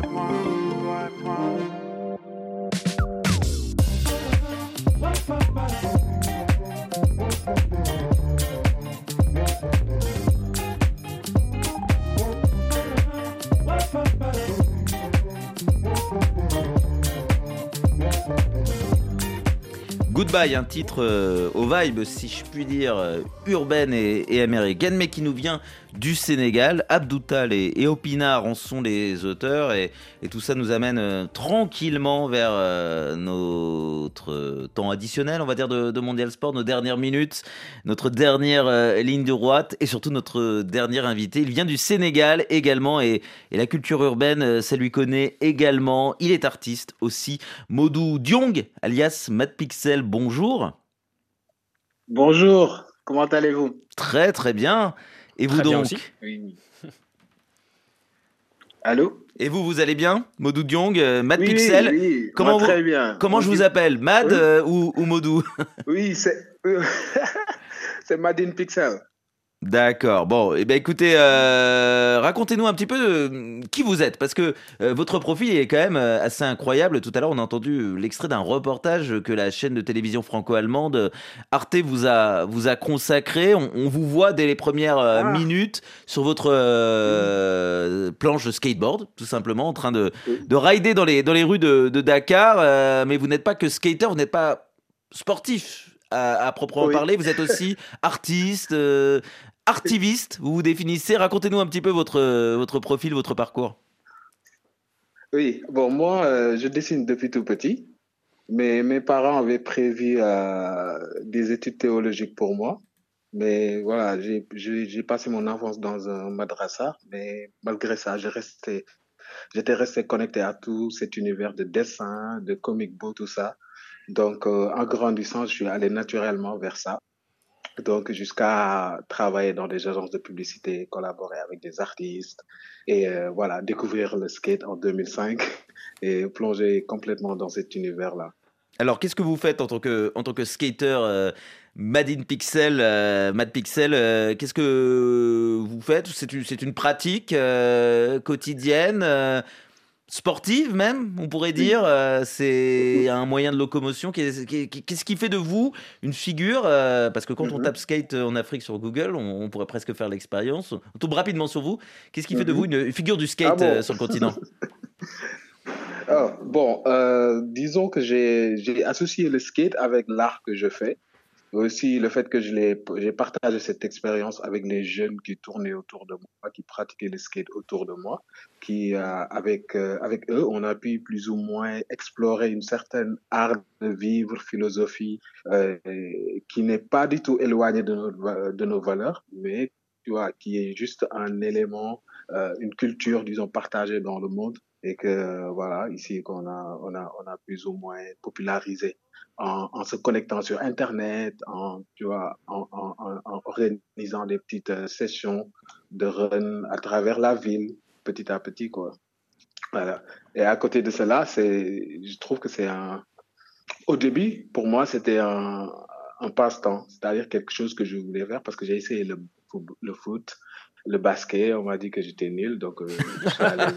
Goodbye, un titre aux vibes, si je puis dire, urbaine et américaine, mais qui nous vient du Sénégal. Abdou Tal et Opinard en sont les auteurs, et tout ça nous amène tranquillement vers notre temps additionnel, on va dire, de Mondial Sport, nos dernières minutes, notre dernière ligne droite, et surtout notre dernier invité. Il vient du Sénégal également, et la culture urbaine, ça lui connaît également. Il est artiste aussi. Modou Diong, alias Matt Pixel, bonjour. Bonjour, comment allez-vous? Très très bien. Et vous Très bien donc aussi. Oui. Allô? Et vous allez bien, Modou Diong, Mad Oui, Pixel? oui, Comment moi, très bien. Comment je vous appelle, Mad ou Modou? Oui, c'est c'est Madine Pixel. D'accord. Bon, eh ben écoutez, racontez-nous un petit peu qui vous êtes, parce que votre profil est quand même assez incroyable. Tout à l'heure, on a entendu l'extrait d'un reportage que la chaîne de télévision franco-allemande Arte vous a consacré. On vous voit dès les premières minutes sur votre planche de skateboard, tout simplement, en train de rider dans les rues de Dakar. Mais vous n'êtes pas que skater, vous n'êtes pas sportif à proprement parler. Vous êtes aussi artiste. Artiviste, vous vous définissez. Racontez-nous un petit peu votre profil, votre parcours. Oui, bon, moi, je dessine depuis tout petit, mais mes parents avaient prévu des études théologiques pour moi. Mais voilà, j'ai passé mon enfance dans un madrasa, mais malgré ça, j'étais resté connecté à tout cet univers de dessin, de comic book, tout ça. Donc, en grandissant, je suis allé naturellement vers ça. Donc, jusqu'à travailler dans des agences de publicité, collaborer avec des artistes et voilà, découvrir le skate en 2005 et plonger complètement dans cet univers-là. Alors, qu'est-ce que vous faites en tant que skater Mad in Pixel, Mad Pixel, qu'est-ce que vous faites? C'est une pratique quotidienne, sportive même, on pourrait dire. C'est un moyen de locomotion. Qu'est-ce qui fait de vous une figure parce que quand on tape skate en Afrique sur Google, on pourrait presque faire l'expérience. On tombe rapidement sur vous. Qu'est-ce qui fait de vous une figure du skate sur le continent? Bon, disons que j'ai associé le skate avec l'art que je fais. Aussi, le fait que j'ai partagé cette expérience avec les jeunes qui tournaient autour de moi, qui pratiquaient le skate autour de moi, avec eux, on a pu plus ou moins explorer une certaine art de vivre, philosophie, qui n'est pas du tout éloignée de nos valeurs, mais tu vois, qui est juste un élément, une culture, disons, partagée dans le monde, et que voilà, ici qu'on a plus ou moins popularisé en se connectant sur Internet, tu vois, en organisant des petites sessions de run à travers la ville, petit à petit, quoi. Voilà. Et à côté de cela, je trouve que au début, pour moi, c'était un passe-temps, c'est-à-dire quelque chose que je voulais faire parce que j'ai essayé le foot, le basket, on m'a dit que j'étais nul, donc je suis allé...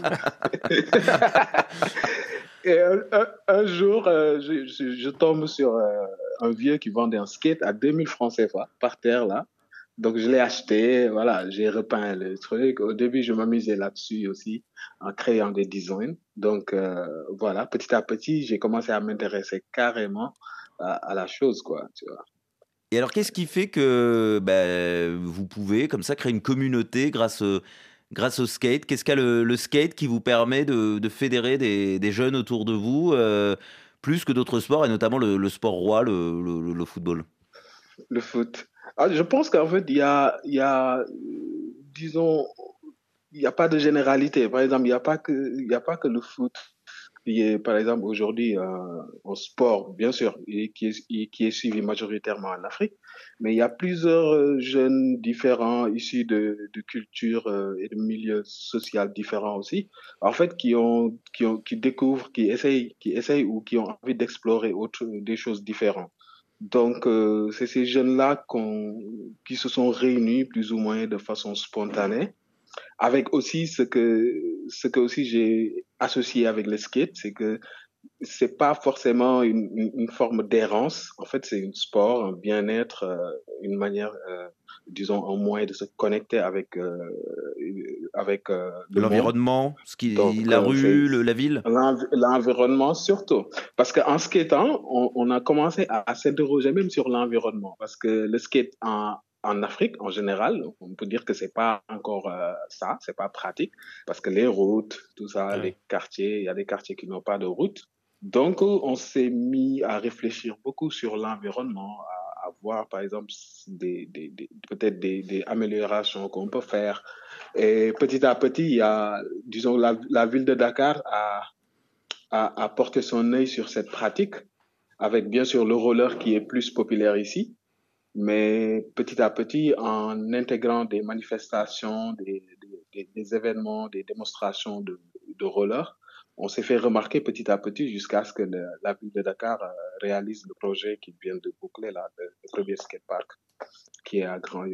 Et un jour, je tombe sur un vieux qui vendait un skate à 2000 francs CFA par terre, là. Donc, je l'ai acheté, voilà, j'ai repeint le truc. Au début, je m'amusais là-dessus aussi, en créant des designs. Donc, voilà, petit à petit, j'ai commencé à m'intéresser carrément à la chose, quoi, tu vois. Et alors, qu'est-ce qui fait que vous pouvez, comme ça, créer une communauté grâce au skate? Qu'est-ce qu'a le skate qui vous permet de fédérer des jeunes autour de vous, plus que d'autres sports, et notamment le sport roi, le football? Le foot. Je pense qu'en fait, disons, il n'y a pas de généralité. Par exemple, il n'y a pas que le foot qui est, par exemple, aujourd'hui un sport, bien sûr, et qui est suivi majoritairement en Afrique, mais il y a plusieurs jeunes différents, issus de cultures et de milieux sociaux différents aussi, en fait, qui découvrent, qui essayent ou qui ont envie d'explorer des choses différentes. Donc, c'est ces jeunes-là qui se sont réunis plus ou moins de façon spontanée, avec aussi ce que aussi j'ai associé avec le skate, c'est que c'est pas forcément une forme d'errance. En fait, c'est un sport, un bien-être, une manière, disons, un moyen de se connecter avec l'environnement, la rue, la ville. L'environnement surtout, parce qu'en skatant, on a commencé à s'interroger même sur l'environnement, parce que le skate en Afrique, en général, on peut dire que c'est pas encore ça, c'est pas pratique, parce que les routes, tout ça, les quartiers, il y a des quartiers qui n'ont pas de route. Donc, on s'est mis à réfléchir beaucoup sur l'environnement, à voir, par exemple, peut-être des améliorations qu'on peut faire. Et petit à petit, il y a, disons, la ville de Dakar a porté son œil sur cette pratique, avec bien sûr le roller qui est plus populaire ici. Mais petit à petit, en intégrant des manifestations, des événements, des démonstrations de roller, on s'est fait remarquer petit à petit jusqu'à ce que la ville de Dakar réalise le projet qui vient de boucler, là, le premier skatepark qui est à Grand Yoff.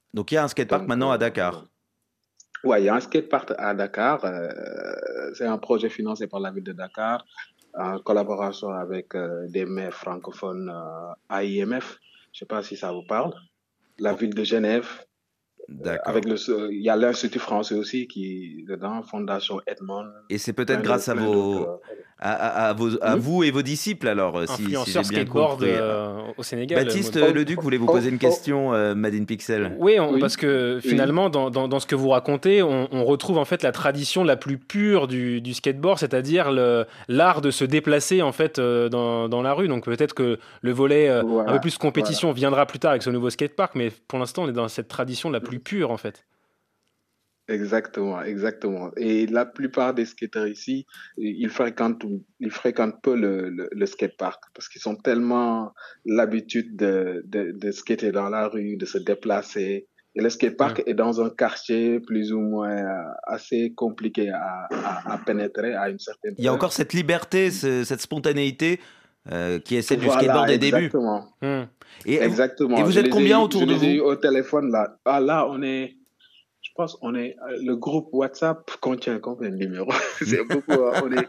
Donc il y a un skatepark maintenant à Dakar. Oui, il y a un skatepark à Dakar. C'est un projet financé par la ville de Dakar en collaboration avec des maires francophones AIMF. Je ne sais pas si ça vous parle. La ville de Genève. Avec il y a l'Institut français aussi qui est dedans, Fondation Edmond. Et c'est peut-être grâce à vous et vos disciples alors, influenceurs si j'ai bien skateboard compris. Au Sénégal. Baptiste Leduc voulait vous poser une question, Made in Pixel. Oui, parce que finalement, dans ce que vous racontez, on retrouve en fait la tradition la plus pure du skateboard, c'est-à-dire l'art de se déplacer en fait dans la rue. Donc peut-être que le volet un peu plus compétition viendra plus tard avec ce nouveau skatepark, mais pour l'instant, on est dans cette tradition la plus pure en fait. Exactement. Et la plupart des skateurs ici, ils fréquentent peu le skatepark parce qu'ils ont tellement l'habitude de skater dans la rue, de se déplacer. Et le skatepark est dans un quartier plus ou moins assez compliqué à pénétrer à une certaine. Il y a encore cette liberté, cette spontanéité qui est celle du skateboard des débuts. Exactement. Et vous êtes combien autour de vous? Je les ai eu au téléphone là. Là, on est. Je pense le groupe WhatsApp contient combien de numéros? C'est beaucoup.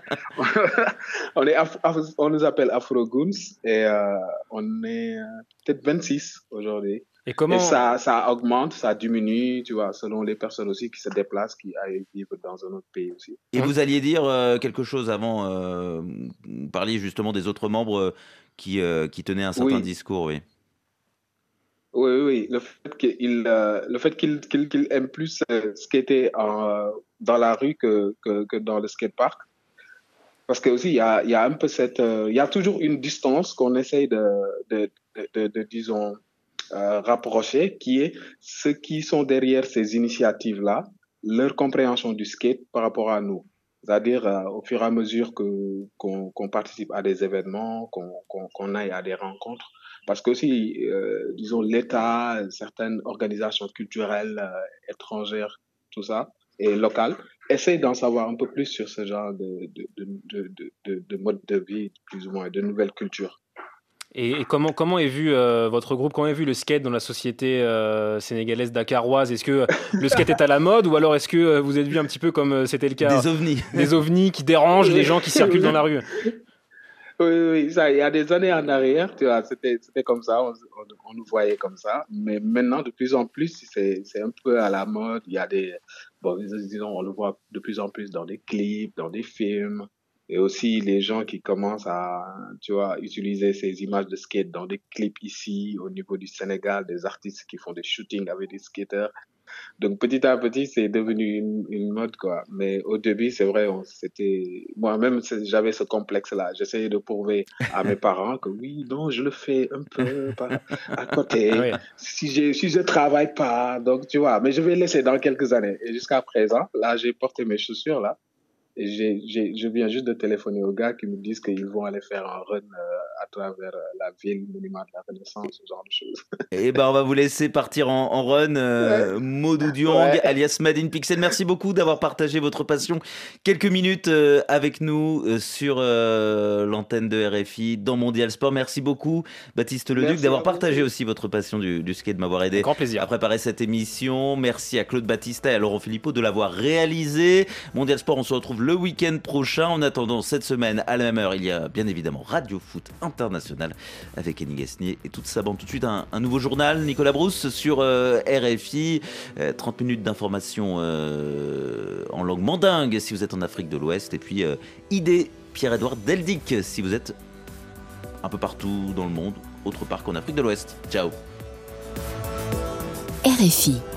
On nous appelle Afro Goons et on est peut-être 26 aujourd'hui. Et ça augmente, ça diminue, tu vois, selon les personnes aussi qui se déplacent, qui aillent vivre dans un autre pays aussi. Et vous alliez dire quelque chose avant, vous parliez justement des autres membres qui tenaient un certain discours, oui. Oui, le fait qu'il aime plus skater dans la rue que dans le skatepark. Parce que aussi, il y a un peu il y a toujours une distance qu'on essaye disons, rapprocher, qui est ceux qui sont derrière ces initiatives-là, leur compréhension du skate par rapport à nous. C'est-à-dire, au fur et à mesure qu'on participe à des événements, qu'on aille à des rencontres, parce que aussi, disons, l'État, certaines organisations culturelles étrangères, tout ça, et locales, essayent d'en savoir un peu plus sur ce genre de mode de vie, plus ou moins, de nouvelles cultures. Et comment est vu votre groupe, comment est vu le skate dans la société sénégalaise dakaroise? Est-ce que le skate est à la mode ou alors est-ce que vous êtes vu un petit peu comme c'était le cas des ovnis qui dérangent les gens qui circulent dans la rue? Oui, ça, il y a des années en arrière, tu vois, c'était comme ça, on nous voyait comme ça. Mais maintenant, de plus en plus, c'est un peu à la mode. Il y a disons, on le voit de plus en plus dans des clips, dans des films. Et aussi les gens qui commencent à, tu vois, utiliser ces images de skate dans des clips ici, au niveau du Sénégal, des artistes qui font des shootings avec des skateurs. Donc petit à petit, c'est devenu une mode, quoi. Mais au début, c'est vrai, moi-même, j'avais ce complexe-là. J'essayais de prouver à mes parents que oui, non, je le fais un peu à côté. Oui. Si je travaille pas, donc tu vois. Mais je vais laisser dans quelques années. Et jusqu'à présent, là, j'ai porté mes chaussures là. Et je viens juste de téléphoner aux gars qui me disent qu'ils vont aller faire un run à travers la ville, monument de la Renaissance, ce genre de choses. Et on va vous laisser partir en run. Modou Diong, alias Made in Pixel, merci beaucoup d'avoir partagé votre passion quelques minutes avec nous sur l'antenne de RFI dans Mondial Sport. Merci beaucoup, Baptiste Leduc, d'avoir partagé aussi votre passion du skate, de m'avoir aidé à préparer cette émission. Merci à Claude Battista et à Laurent Philippot de l'avoir réalisé. Mondial Sport, on se retrouve le week-end prochain. En attendant, cette semaine, à la même heure, il y a bien évidemment Radio Foot International avec Annie Gasnier et toute sa bande. Tout de suite, un nouveau journal, Nicolas Brousse sur RFI. 30 minutes d'information en langue mandingue si vous êtes en Afrique de l'Ouest. Et puis, idée Pierre-Edouard Deldic si vous êtes un peu partout dans le monde, autre part qu'en Afrique de l'Ouest. Ciao. RFI.